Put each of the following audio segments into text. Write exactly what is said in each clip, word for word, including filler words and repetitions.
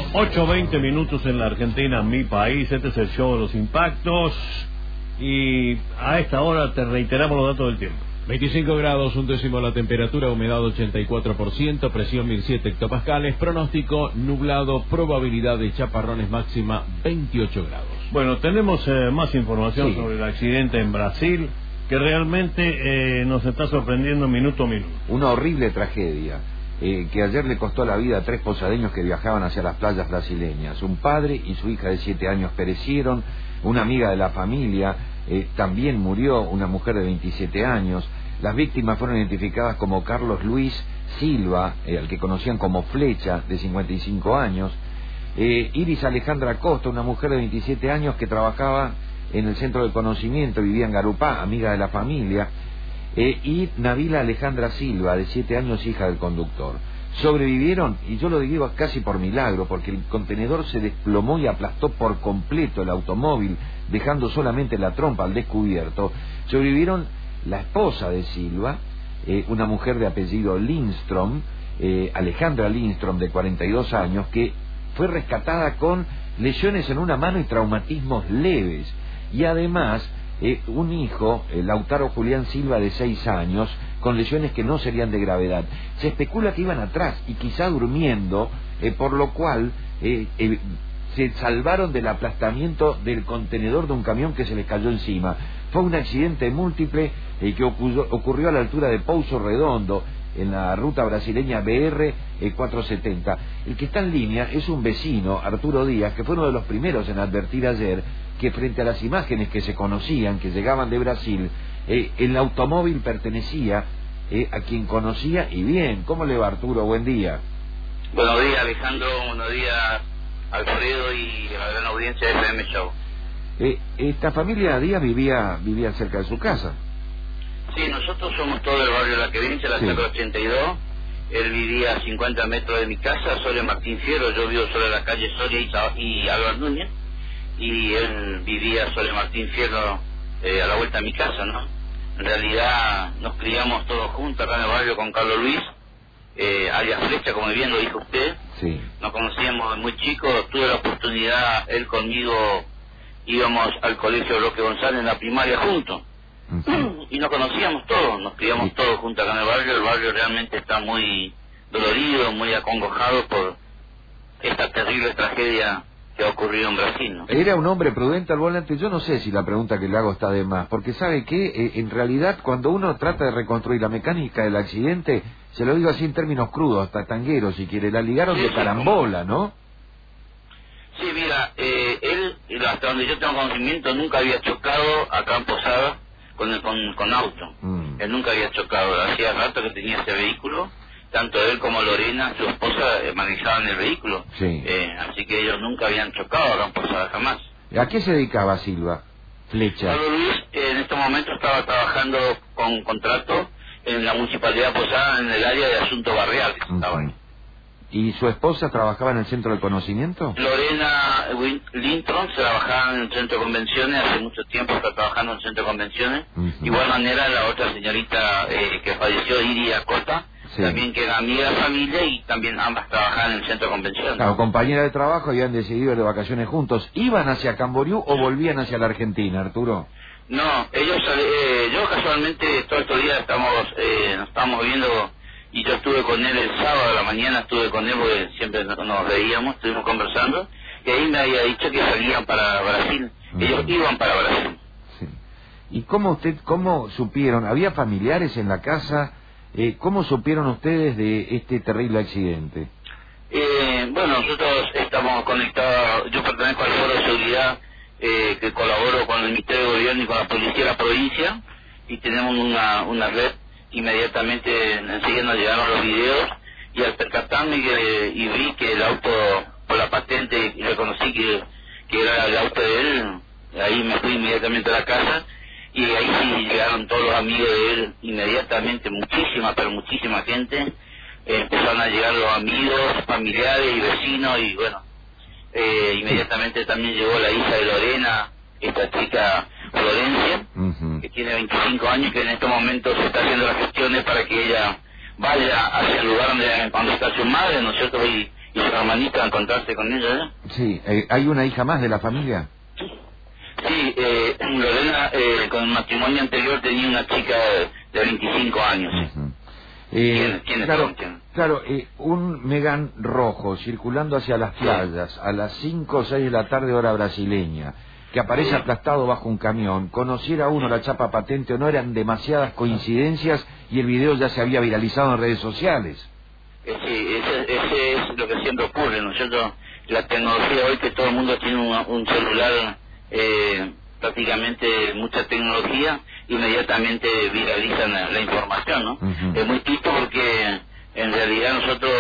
ocho veinte minutos en la Argentina, mi país. Este es el show de los impactos. Y a esta hora te reiteramos los datos del tiempo. veinticinco grados, un décimo la temperatura, humedad ochenta y cuatro por ciento, presión mil siete hectopascales, pronóstico nublado, probabilidad de chaparrones máxima veintiocho grados. Bueno, tenemos eh, más información sí. sobre el accidente en Brasil, que realmente eh, nos está sorprendiendo minuto a minuto. Una horrible tragedia. Eh, que ayer le costó la vida a tres posadeños que viajaban hacia las playas brasileñas. Un padre y su hija de siete años perecieron, una amiga de la familia eh, también murió, una mujer de veintisiete años. Las víctimas fueron identificadas como Carlos Luis Silva, eh, al que conocían como Flecha, de cincuenta y cinco años, eh, Iris Alejandra Costa, una mujer de veintisiete años que trabajaba en el Centro de Conocimiento, vivía en Garupá, amiga de la familia, Eh, y Nabila Alejandra Silva, de siete años, hija del conductor. Sobrevivieron, y yo lo digo casi por milagro, porque el contenedor se desplomó y aplastó por completo el automóvil, dejando solamente la trompa al descubierto. Sobrevivieron la esposa de Silva, eh, una mujer de apellido Lindström, eh, Alejandra Lindström, de cuarenta y dos años, que fue rescatada con lesiones en una mano y traumatismos leves. Y además Eh, un hijo, eh, Lautaro Julián Silva, de seis años, con lesiones que no serían de gravedad. Se especula que iban atrás y quizá durmiendo, eh, por lo cual eh, eh, se salvaron del aplastamiento del contenedor de un camión que se les cayó encima. Fue un accidente múltiple eh, que ocurrió, ocurrió a la altura de Pouso Redondo, en la ruta brasileña B R cuatrocientos setenta. El que está en línea es un vecino, Arturo Díaz, que fue uno de los primeros en advertir ayer que frente a las imágenes que se conocían, que llegaban de Brasil, eh, el automóvil pertenecía eh, a quien conocía y bien. ¿Cómo le va, Arturo? Buen día. Buenos días, Alejandro. Buenos días, Alfredo, y a la gran audiencia de F M Show. Eh, esta familia Díaz vivía, vivía cerca de su casa. Sí, nosotros somos todo el barrio de La Querencia, la Sí. Sacra ochenta y dos. Él vivía a cincuenta metros de mi casa, Soria Martín Fierro. Yo vivo sobre la calle Soria y, Sa- y Álvaro Núñez. Y él vivía sobre Martín Fierro, eh, a la vuelta a mi casa, ¿no? En realidad nos criamos todos juntos acá en el barrio con Carlos Luis, eh, alias Flecha, como bien lo dijo usted. Sí. Nos conocíamos muy chicos, tuve la oportunidad, él conmigo íbamos al colegio Roque González en la primaria juntos. Uh-huh. Y nos conocíamos todos, nos criamos sí. todos juntos acá en el barrio. El barrio realmente está muy dolorido, muy acongojado por esta terrible tragedia que ha ocurrido en Brasil, ¿no? Era un hombre prudente al volante. Yo no sé si la pregunta que le hago está de más, porque sabe que eh, en realidad cuando uno trata de reconstruir la mecánica del accidente, se lo digo así en términos crudos, hasta tangueros si quiere, la ligaron sí, de carambola, ¿no? Sí, mira, eh, él, hasta donde yo tengo conocimiento, nunca había chocado acá en Posada con, el, con, con auto. Mm. Él nunca había chocado, hacía rato que tenía ese vehículo. Tanto él como Lorena, su esposa, eh, manejaban el vehículo. Sí. Eh, así que ellos nunca habían chocado acá en Posada, jamás. ¿A qué se dedicaba Silva? Flecha. Carlos Luis eh, en este momento estaba trabajando con contrato en la Municipalidad de Posada, en el área de asuntos barriales. Uh-huh. Estaba ahí. ¿Y su esposa trabajaba en el Centro de Conocimiento? Lorena Lindström trabajaba en el Centro de Convenciones, hace mucho tiempo está trabajando en el Centro de Convenciones. Uh-huh. De igual manera, la otra señorita eh, que falleció, Iris Acosta, sí. también que era amiga de la familia, y también ambas trabajaban en el Centro de Convenciones. Claro, compañeras de trabajo, habían decidido ir de vacaciones juntos. ¿Iban hacia Camboriú o volvían hacia la Argentina, Arturo? No, ellos, eh, yo casualmente todos estos días estamos, eh, nos estamos viendo, y yo estuve con él el sábado a la mañana, estuve con él porque siempre nos, nos veíamos, estuvimos conversando, y ahí me había dicho que salían para Brasil. Uh-huh. Ellos iban para Brasil. Sí. ¿Y cómo usted, cómo supieron? ¿Había familiares en la casa? Eh, ¿Cómo supieron ustedes de este terrible accidente? Eh, bueno, nosotros estamos conectados, yo pertenezco al Foro de Seguridad, eh, que colaboro con el Ministerio de Gobierno y con la Policía de la provincia, y tenemos una, una red. Inmediatamente enseguida nos llegaron los videos, y al percatarme que, y vi que el auto, por la patente, y reconocí que, que era el auto de él, ahí me fui inmediatamente a la casa, y ahí sí llegaron todos los amigos de él inmediatamente, muchísima, pero muchísima gente. Eh, empezaron a llegar los amigos, familiares y vecinos, y bueno, eh, inmediatamente también llegó la hija de Lorena, esta chica Florencia, uh-huh. que tiene veinticinco años, que en estos momentos se está haciendo las gestiones para que ella vaya hacia el lugar donde, donde está su madre, ¿no es cierto?, y, y y su hermanita a encontrarse con ella, ¿eh? Sí, eh, ¿hay una hija más de la familia? Sí, eh, Lorena eh, con el matrimonio anterior tenía una chica de veinticinco años. Uh-huh. eh, ¿Quién, quién claro, ¿quién? claro eh, un Megane rojo circulando hacia las playas sí. a las cinco o seis de la tarde hora brasileña, que aparece sí. aplastado bajo un camión, conociera uno la chapa patente o no, eran demasiadas coincidencias y el video ya se había viralizado en redes sociales. Eh, sí, ese, ese es lo que siempre ocurre, ¿no es cierto? La tecnología hoy, que todo el mundo tiene un, un celular, eh, prácticamente mucha tecnología, inmediatamente viralizan la, la información, ¿no? Uh-huh. Es muy triste porque en realidad nosotros,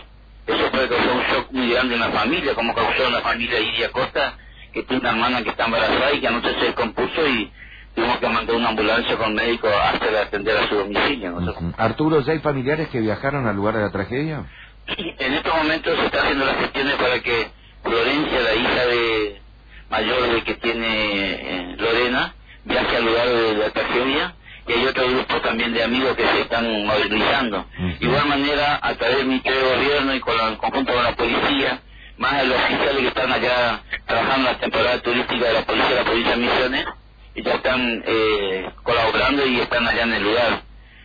eso puede causar un shock muy grande en la familia, como causó en la familia Iria Costa, que tiene una hermana que está embarazada y que anoche se descompuso y tuvimos que mandar una ambulancia con médico hasta de atender a su domicilio, ¿no? Uh-huh. Arturo, ¿ya hay familiares que viajaron al lugar de la tragedia? En estos momentos se está haciendo las gestiones para que Florencia, la hija de mayor de que tiene eh, Lorena, viaje al lugar de la tragedia, y hay otro grupo también de amigos que se están movilizando. Uh-huh. De igual manera, a través del Ministerio de Gobierno y con la, en conjunto con la policía, más de los oficiales que están allá trabajando en la temporada turística de la policía de la provincia de Misiones, y ya están eh, colaborando y están allá en el lugar.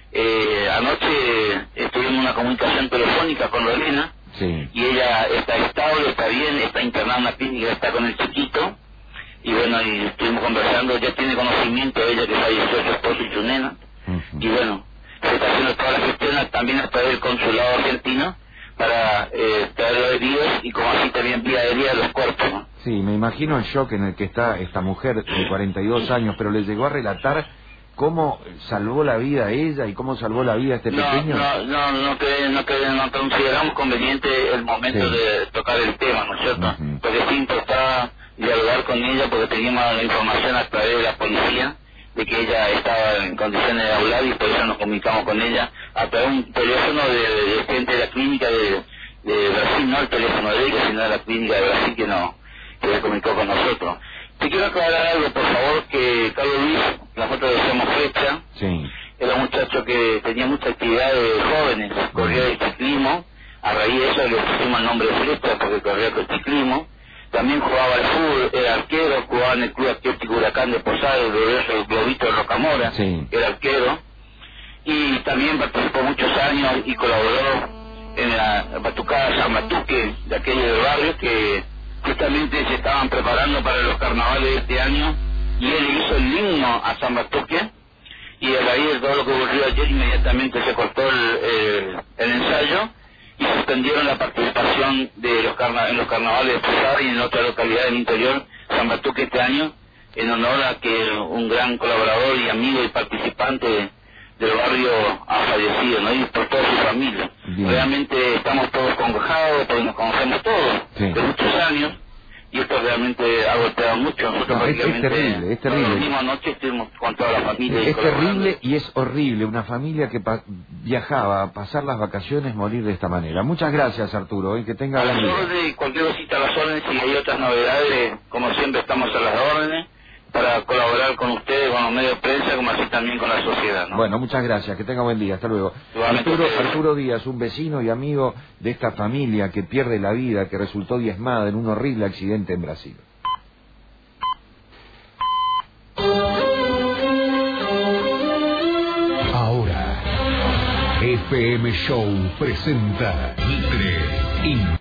Eh, anoche estuvimos en una comunicación telefónica con Lorena, sí. y ella está estable, está bien, está internada en una clínica, está con el chiquito, y bueno, y estuvimos conversando, ya tiene conocimiento de ella que falleció su esposo y su nena, uh-huh. y bueno, se está haciendo toda la gestión también a través del consulado argentino para eh, traer los heridos y como así también vía aérea los cuerpos, ¿no? Sí, me imagino el shock en el que está esta mujer de cuarenta y dos años, pero le llegó a relatar cómo salvó la vida a ella y cómo salvó la vida a este no, pequeño. No, no, no, que, no, que, no consideramos conveniente el momento sí. de tocar el tema, ¿no es cierto? Uh-huh. Porque sí importaba dialogar con ella porque teníamos la información a través de la policía de que ella estaba en condiciones de hablar y por eso nos comunicamos con ella a través de un teléfono de, de, de gente de la clínica de, de Brasil, no el teléfono de ella, sino de la clínica de Brasil que no que se comunicó con nosotros. Te quiero aclarar algo, por favor, que Carlos Luis, nosotros decíamos Flecha, sí. era un muchacho que tenía mucha actividad de jóvenes, corría de ciclismo, a raíz de eso le pusimos el nombre de Flecha porque corría con ciclismo, también jugaba al fútbol, era arquero, jugaba en el Club Atlético Huracán de Posada, el glorioso el Globito de Rocamora, sí. era arquero, y también participó muchos años y colaboró en la batucada San Batuque de aquello del barrio que justamente se estaban preparando para los carnavales de este año y él hizo el himno a San Batuque y a raíz de todo lo que ocurrió ayer inmediatamente se cortó el, el, el ensayo y suspendieron la participación de los carna en los carnavales de Posada y en otra localidad del interior, San Batuque este año, en honor a que un gran colaborador y amigo y participante del barrio ha fallecido, ¿no? Y por toda su familia. Bien. Realmente estamos todos congojados porque nos conocemos todos sí. de muchos años y esto realmente ha golpeado mucho. Nosotros no, es, es terrible, es terrible. La misma noche estuvimos con toda la familia. Es, es terrible y es horrible una familia que pa viajaba a pasar las vacaciones morir de esta manera. Muchas gracias, Arturo, y que tenga buen día. Y cualquier cosita a las órdenes, si hay otras novedades, como siempre estamos a las órdenes para colaborar con ustedes, con los medios de prensa, como así también con la sociedad, ¿no? Bueno, muchas gracias, que tenga buen día, hasta luego. Arturo, Arturo Díaz, un vecino y amigo de esta familia que pierde la vida, que resultó diezmada en un horrible accidente en Brasil. Ahora, F M Show presenta Mitre.